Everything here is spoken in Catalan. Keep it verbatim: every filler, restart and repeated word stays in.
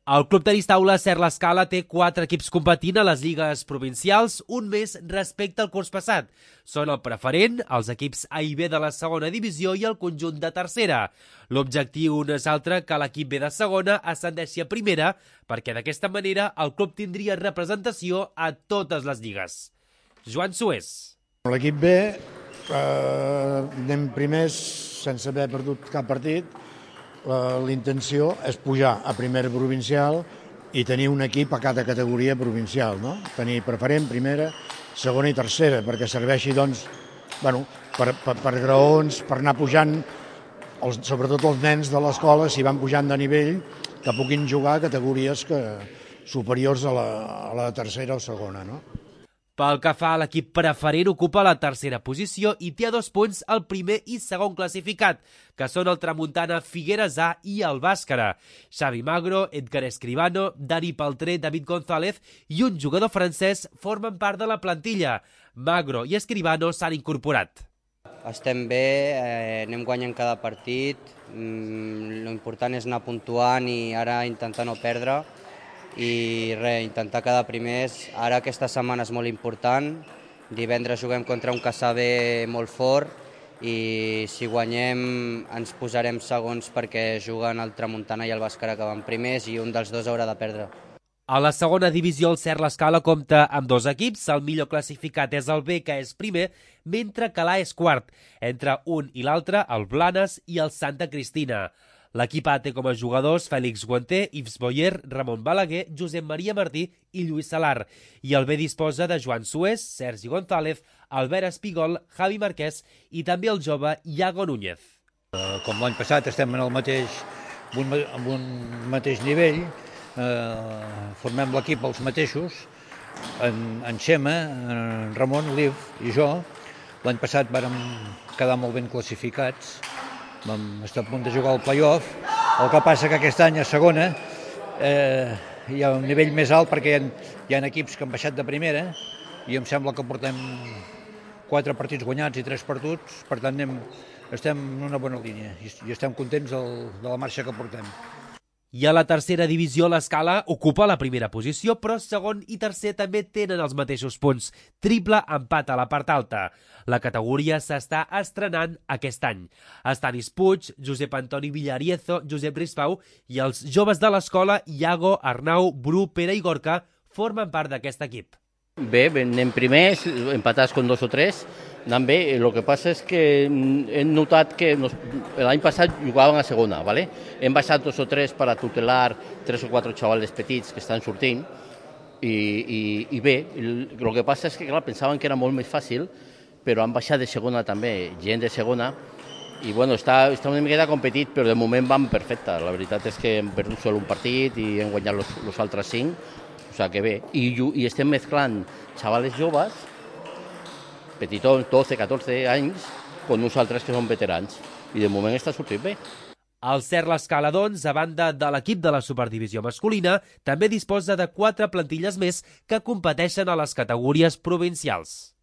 El Club Tenis Taula Ser l'Escala té quatre equips competint a les lligues provincials, un més respecte al curs passat. Són el preferent, els equips A i B de la segona divisió i el conjunt de tercera. L'objectiu no és altre que l'equip B de segona ascendeixi a primera, perquè d'aquesta manera el club tindria representació a totes les lligues. Joan Sués. L'equip B eh, anem primers sense haver perdut cap partit. L'intenció és pujar a primera provincial i tenir un equip a cada categoria provincial, no? Tenir preferent, primera, segona i tercera, perquè serveixi, doncs, bueno, per, per, per graons, per anar pujant, els, sobretot els nens de l'escola, si van pujant de nivell, que puguin jugar a categories que, superiors a la, a la tercera o segona, no? Pel que fa a l'equip preferent, ocupa la tercera posició i té a dos punts el primer i segon classificat, que són el Tramuntana Figueres A i el Bàscara. Xavi Magro, Edgar Escribano, Dani Paltré, David González i un jugador francès formen part de la plantilla. Magro i Escribano s'han incorporat. Estem bé, eh, anem guanyant cada partit, mm, l'important és anar puntuant i ara intentar no perdre. I res, intentar quedar primers. Ara aquesta setmana és molt important, divendres juguem contra un Caçà B molt fort i si guanyem ens posarem segons perquè juguen el Tramuntana i el Bàscara que van primers i un dels dos haurà de perdre. A la segona divisió el Ser l'Escala compta amb dos equips, el millor classificat és el B, que és primer, mentre que l'A és quart. Entre un i l'altre, el Blanes i el Santa Cristina. L'equip A té com a jugadors Fèlix Guanter, Yves Boyer, Ramon Balaguer, Josep Maria Martí i Lluís Salar. I el B disposa de Joan Sués, Sergi González, Albert Espigol, Javi Marquès i també el jove Iago Núñez. Com l'any passat estem en el mateix, en un mateix nivell, eh, formem l'equip els mateixos, en, en Xema, en Ramon, l'Iv i jo. L'any passat vàrem quedar molt ben classificats, vam estar a punt de jugar al play-off, el que passa que aquest any a segona eh, hi ha un nivell més alt perquè hi ha, hi ha equips que han baixat de primera i em sembla que portem quatre partits guanyats i tres perduts, per tant anem, estem en una bona línia i, i estem contents del, de la marxa que portem. I a la tercera divisió l'Escala ocupa la primera posició, però segon i tercer també tenen els mateixos punts. Triple empat a la part alta. La categoria s'està estrenant aquest any. Estanis Puig, Josep Antoni Villariezo, Josep Rispau i els joves de l'escola Iago, Arnau, Bru, Pere i Gorka formen part d'aquest equip. Bé, anem primers, empatats con dos o tres, anant bé. El que passa és que hem notat que l'any passat jugaven a segona, ¿vale? Hem baixat dos o tres per a tutelar tres o quatre xavals petits que estan sortint i, i, i bé, el que passa és que clar, pensaven que era molt més fàcil, però han baixat de segona també, gent de segona, i bueno, està, està una miqueta competit, però de moment van perfecte. La veritat és que hem perdut sol un partit i hem guanyat los, los altres cinc, o sigui que bé. I, i estem mesclant xavals joves, petitons, dotze, catorze anys, con uns altres que són veterans. I de moment està sortint bé. El Ser l'Escala, doncs, a banda de l'equip de la superdivisió masculina, també disposa de quatre plantilles més que competeixen a les categories provincials.